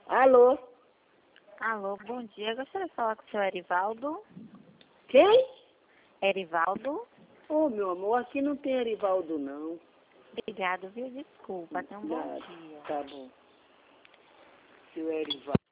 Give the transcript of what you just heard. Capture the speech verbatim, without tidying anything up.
Alô? Alô, bom dia. Eu gostaria de falar com o seu Erivaldo. Quem? Erivaldo? Ô, meu amor, aqui não tem Erivaldo, não. Obrigado, viu? Desculpa. Tenha um bom Nada. dia. Tá bom. Seu Erivaldo.